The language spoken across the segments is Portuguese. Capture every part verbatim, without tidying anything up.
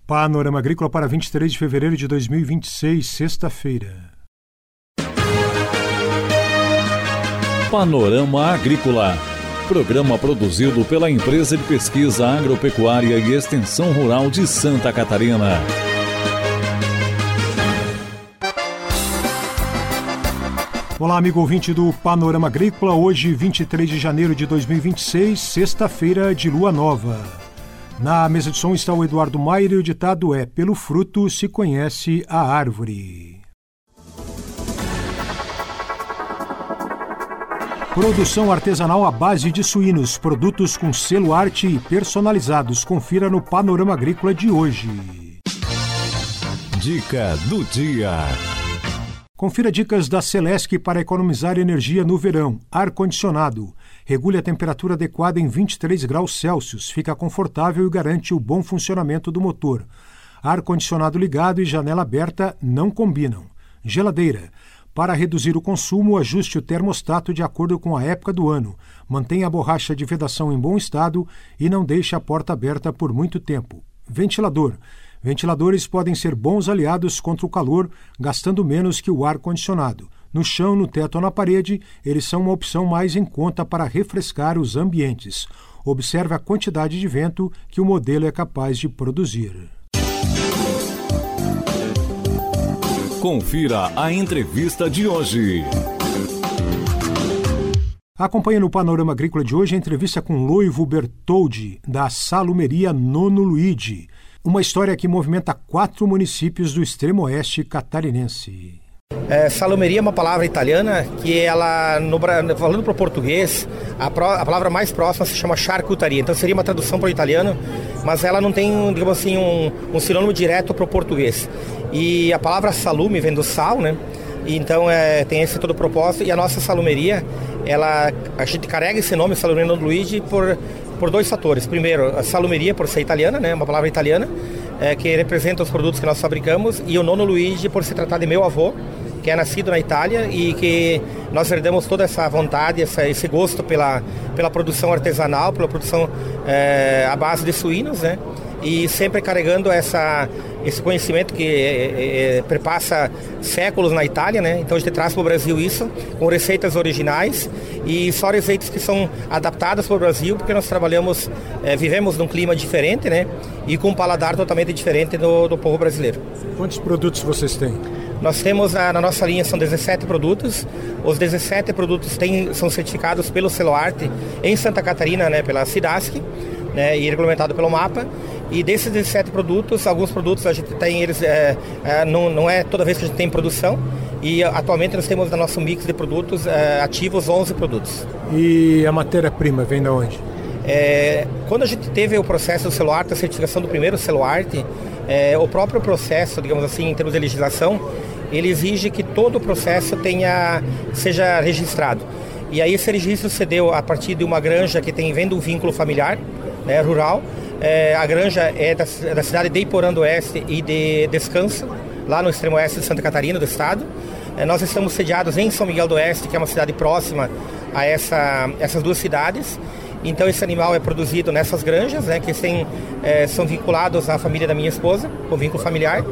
Panorama Agrícola para vinte e três de fevereiro de dois mil e vinte e seis, sexta-feira. Panorama Agrícola. Programa produzido pela Empresa de Pesquisa Agropecuária e Extensão Rural de Santa Catarina. Olá, amigo ouvinte do Panorama Agrícola. Hoje, vinte e três de janeiro de dois mil e vinte e seis, sexta-feira de lua nova. Na mesa de som está o Eduardo Maier e o ditado é: pelo fruto se conhece a árvore. Produção artesanal à base de suínos, produtos com selo arte e personalizados. Confira no Panorama Agrícola de hoje. Dica do dia. Confira dicas da Celesc para economizar energia no verão. Ar-condicionado. Regule a temperatura adequada em vinte e três graus Celsius. Fica confortável e garante o bom funcionamento do motor. Ar-condicionado ligado e janela aberta não combinam. Geladeira. Para reduzir o consumo, ajuste o termostato de acordo com a época do ano. Mantenha a borracha de vedação em bom estado e não deixe a porta aberta por muito tempo. Ventilador. Ventiladores podem ser bons aliados contra o calor, gastando menos que o ar-condicionado. No chão, no teto ou na parede, eles são uma opção mais em conta para refrescar os ambientes. Observe a quantidade de vento que o modelo é capaz de produzir. Confira a entrevista de hoje. Acompanhe no Panorama Agrícola de hoje a entrevista com Loivo Bertoldi, da Salumeria Nono Luigi. Uma história que movimenta quatro municípios do extremo oeste catarinense. É, salumeria é uma palavra italiana que ela, no, falando para o português, a, pro, a palavra mais próxima se chama charcutaria. Então seria uma tradução para o italiano, mas ela não tem, digamos assim, um, um sinônimo direto para o português. E a palavra salume vem do sal, né? E então é, tem esse todo o propósito. E a nossa salumeria, ela, a gente carrega esse nome, Salumeria Nono Luigi, por, por dois fatores. Primeiro, a salumeria, por ser italiana, né? Uma palavra italiana, é, que representa os produtos que nós fabricamos. E o Nono Luigi, por se tratar de meu avô, que é nascido na Itália e que nós herdamos toda essa vontade, essa, esse gosto pela, pela produção artesanal, pela produção é, à base de suínos, né? E sempre carregando essa, esse conhecimento que é, é, perpassa séculos na Itália, né? Então a gente traz para o Brasil isso, com receitas originais e só receitas que são adaptadas para o Brasil, porque nós trabalhamos, é, vivemos num clima diferente, né? E com um paladar totalmente diferente do, do povo brasileiro. Quantos produtos vocês têm? Nós temos, na nossa linha, são dezessete produtos. Os dezessete produtos têm, são certificados pelo Selo Arte em Santa Catarina, né, pela SIDASC, né, e regulamentado pelo MAPA. E desses dezessete produtos, alguns produtos a gente tem, eles é, é, não, não é toda vez que a gente tem produção. E atualmente nós temos no nosso mix de produtos é, ativos onze produtos. E a matéria-prima vem de onde? É, quando a gente teve o processo do Selo Arte, a certificação do primeiro Selo Arte, é, o próprio processo, digamos assim, em termos de legislação, ele exige que todo o processo tenha, seja registrado. E aí esse registro se deu a partir de uma granja que tem, vem de um vínculo familiar, né, rural. É, a granja é da, da cidade de Iporã do Oeste e de Descanso, lá no extremo oeste de Santa Catarina, do estado. É, nós estamos sediados em São Miguel do Oeste, que é uma cidade próxima a essa, essas duas cidades. Então esse animal é produzido nessas granjas, né, que tem, é, são vinculados à família da minha esposa, com vínculo familiar.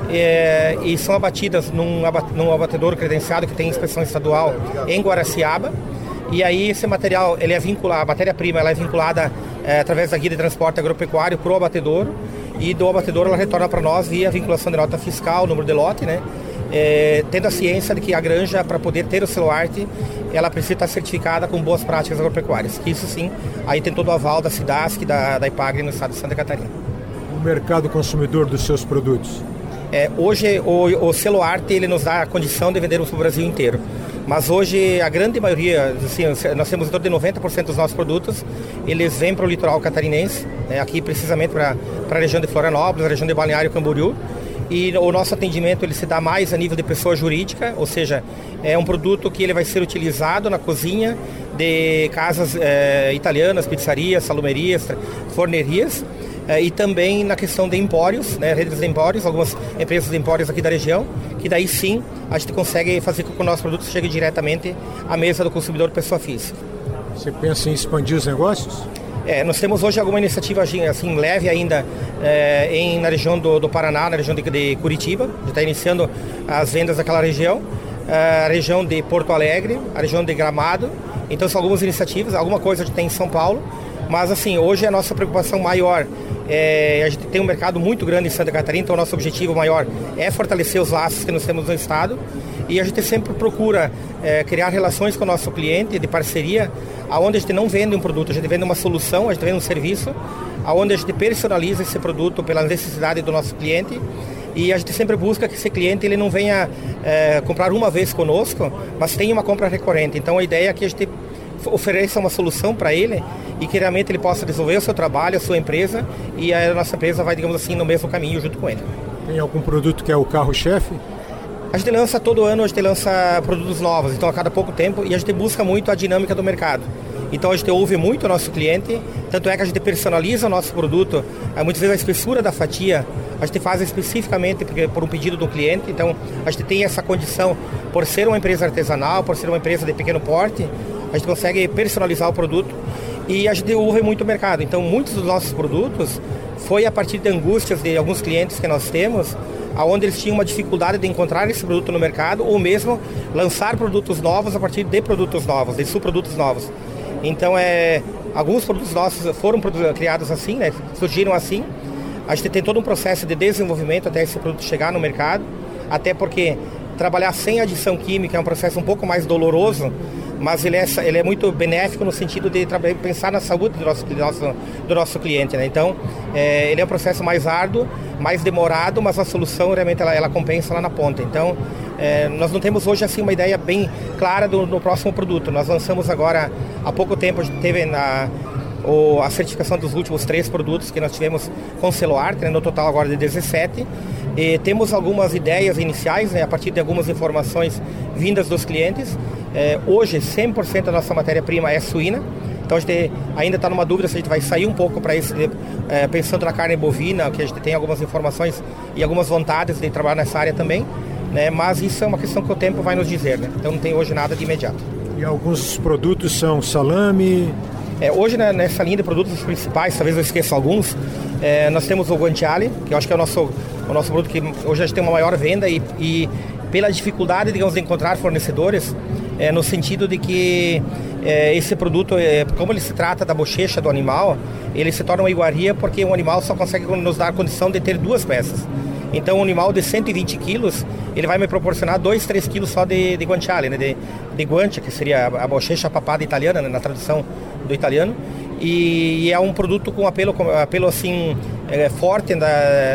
É, e são abatidas num, num abatedouro credenciado que tem inspeção estadual em Guaraciaba. E aí esse material, ele é vinculado, a matéria-prima ela é vinculada é, através da guia de transporte agropecuário para o abatedouro, e do abatedouro ela retorna para nós via vinculação de nota fiscal, número de lote, né? É, tendo a ciência de que a granja, para poder ter o Selo Arte, ela precisa estar certificada com boas práticas agropecuárias. Que isso sim, aí tem todo o aval da SIDASC, da, da IPAGRE no estado de Santa Catarina. O mercado consumidor dos seus produtos? É, hoje o, o Selo Arte ele nos dá a condição de vendermos para o Brasil inteiro. Mas hoje a grande maioria, assim, nós temos em torno de noventa por cento dos nossos produtos, eles vêm para o litoral catarinense, né, aqui precisamente para a região de Florianópolis, a região de Balneário Camboriú. E o nosso atendimento ele se dá mais a nível de pessoa jurídica, ou seja, é um produto que ele vai ser utilizado na cozinha de casas é, italianas, pizzarias, salumerias, fornerias. É, e também na questão de empórios, né, redes de empórios, algumas empresas de empórios aqui da região, que daí sim a gente consegue fazer com que o nosso produto chegue diretamente à mesa do consumidor pessoa física. Você pensa em expandir os negócios? É, nós temos hoje alguma iniciativa assim, leve ainda é, em, na região do, do Paraná, na região de, de Curitiba. A gente está iniciando as vendas daquela região. A região de Porto Alegre, a região de Gramado. Então são algumas iniciativas, alguma coisa a gente tem em São Paulo. Mas assim, hoje a nossa preocupação maior é, a gente tem um mercado muito grande em Santa Catarina, então o nosso objetivo maior é fortalecer os laços que nós temos no estado. E a gente sempre procura é, criar relações com o nosso cliente de parceria, aonde a gente não vende um produto, a gente vende uma solução, a gente vende um serviço, aonde a gente personaliza esse produto pela necessidade do nosso cliente. E a gente sempre busca que esse cliente ele não venha é, comprar uma vez conosco, mas tenha uma compra recorrente. Então a ideia é que a gente ofereça uma solução para ele e que realmente ele possa desenvolver o seu trabalho, a sua empresa, e a nossa empresa vai, digamos assim, no mesmo caminho junto com ele. Tem algum produto que é o carro-chefe? A gente lança todo ano, a gente lança produtos novos, então a cada pouco tempo, e a gente busca muito a dinâmica do mercado. Então a gente ouve muito o nosso cliente, tanto é que a gente personaliza o nosso produto, muitas vezes a espessura da fatia a gente faz especificamente por um pedido do cliente, então a gente tem essa condição, por ser uma empresa artesanal, por ser uma empresa de pequeno porte, a gente consegue personalizar o produto e a gente ouve muito o mercado. Então muitos dos nossos produtos foi a partir de angústias de alguns clientes que nós temos, onde eles tinham uma dificuldade de encontrar esse produto no mercado ou mesmo lançar produtos novos a partir de produtos novos, de subprodutos novos. Então, é, alguns produtos nossos foram criados assim, né, surgiram assim. A gente tem todo um processo de desenvolvimento até esse produto chegar no mercado, até porque trabalhar sem adição química é um processo um pouco mais doloroso, mas ele é, ele é muito benéfico no sentido de pensar na saúde do nosso, do nosso, do nosso cliente, né? Então, é, ele é um processo mais árduo, mais demorado, mas a solução realmente ela, ela compensa lá na ponta. Então, é, nós não temos hoje assim uma ideia bem clara do, do próximo produto. Nós lançamos agora, há pouco tempo, a gente teve na, o, a certificação dos últimos três produtos que nós tivemos com Celoarte, né, no total agora de dezessete. E temos algumas ideias iniciais, né, a partir de algumas informações vindas dos clientes. É, hoje, cem por cento da nossa matéria-prima é suína. Então a gente ainda está numa dúvida se a gente vai sair um pouco para isso, é, pensando na carne bovina, que a gente tem algumas informações e algumas vontades de trabalhar nessa área também, né? Mas isso é uma questão que o tempo vai nos dizer, né? Então não tem hoje nada de imediato. E alguns produtos são salame? É, hoje, né, nessa linha de produtos principais, talvez eu esqueça alguns, é, nós temos o guanciale, que eu acho que é o nosso, o nosso produto que hoje a gente tem uma maior venda e, e pela dificuldade, digamos, de encontrar fornecedores, é, no sentido de que é, esse produto, é, como ele se trata da bochecha do animal, ele se torna uma iguaria porque um animal só consegue nos dar a condição de ter duas peças. Então um animal de cento e vinte quilos, ele vai me proporcionar dois, três quilos só de, de guanciale, né? de, de guancia, que seria a, a bochecha papada italiana, né? Na tradução do italiano. E, e é um produto com apelo, com apelo assim, é, forte da,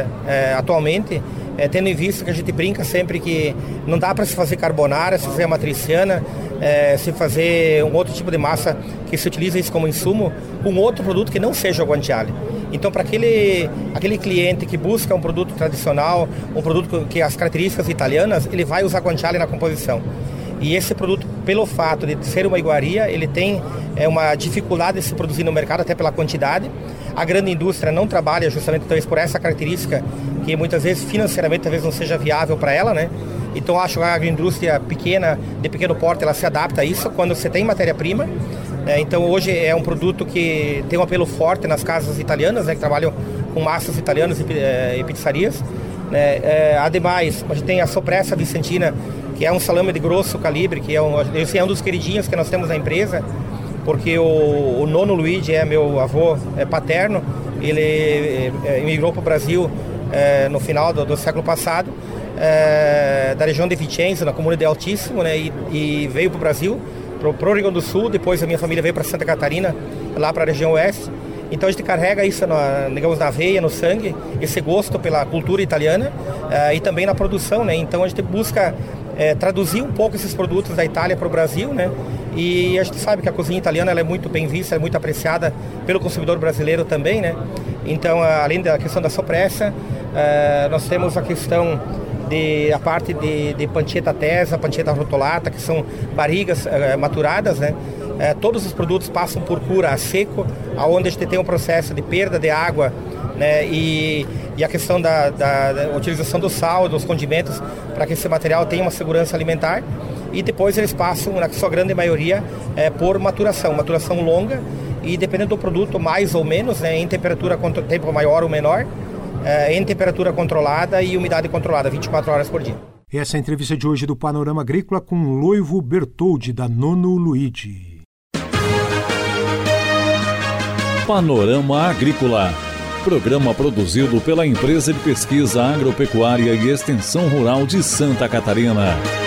é, atualmente, é, tendo em vista que a gente brinca sempre que não dá para se fazer carbonara, se fazer matriciana, é, se fazer um outro tipo de massa que se utiliza isso como insumo, com outro produto que não seja o guanciale. Então, para aquele, aquele cliente que busca um produto tradicional, um produto que as características italianas, ele vai usar guanciale na composição. E esse produto, pelo fato de ser uma iguaria, ele tem é, uma dificuldade de se produzir no mercado, até pela quantidade. A grande indústria não trabalha justamente talvez por essa característica, que muitas vezes financeiramente talvez não seja viável para ela, né? Então acho que a agroindústria pequena, de pequeno porte, ela se adapta a isso quando você tem matéria-prima. É, então hoje é um produto que tem um apelo forte nas casas italianas, né, que trabalham com massas italianas e, é, e pizzarias. É, é, ademais, a gente tem a Sopressa Vicentina, que é um salame de grosso calibre, que é um, esse é um dos queridinhos que nós temos na empresa, porque o, o nono Luigi é meu avô é paterno, ele é, emigrou para o Brasil é, no final do, do século passado, é, da região de Vicenza, na comuna de Altíssimo, né, e, e veio para o Brasil, para o Rio Grande do Sul. Depois a minha família veio para Santa Catarina, lá para a região oeste. Então a gente carrega isso na, digamos, na veia, no sangue, esse gosto pela cultura italiana uh, e também na produção, né? Então a gente busca uh, traduzir um pouco esses produtos da Itália para o Brasil, né? E a gente sabe que a cozinha italiana ela é muito bem vista, é muito apreciada pelo consumidor brasileiro também, né? Então, uh, além da questão da sopressa, uh, nós temos a questão de a parte de, de pancetta tesa, pancetta rotolata, que são barrigas uh, maturadas, né? É, todos os produtos passam por cura a seco, onde a gente tem um processo de perda de água, né, e, e a questão da, da, da utilização do sal, dos condimentos, para que esse material tenha uma segurança alimentar. E depois eles passam, na sua grande maioria, é, por maturação, maturação longa, e dependendo do produto, mais ou menos, né, em temperatura, tempo maior ou menor, é, em temperatura controlada e umidade controlada, vinte e quatro horas por dia. Essa é a entrevista de hoje do Panorama Agrícola com Loivo Bertoldi, da Nono Luigi. Panorama Agrícola, programa produzido pela Empresa de Pesquisa Agropecuária e Extensão Rural de Santa Catarina.